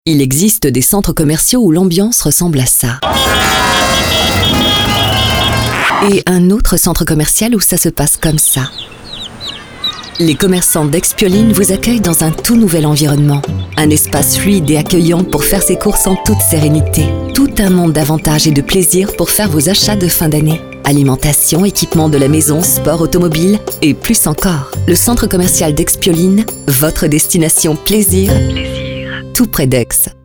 Il existe des centres commerciaux où l'ambiance ressemble à ça. Et un autre centre commercial où ça se passe comme ça. Les commerçants d'Expioline vous accueillent dans un tout nouvel environnement. Un espace fluide et accueillant pour faire ses courses en toute sérénité. Tout un monde d'avantages et de plaisirs pour faire vos achats de fin d'année. Alimentation, équipement de la maison, sport automobile et plus encore. Le centre commercial d'Expioline, votre destination plaisir, tout près d'Aix.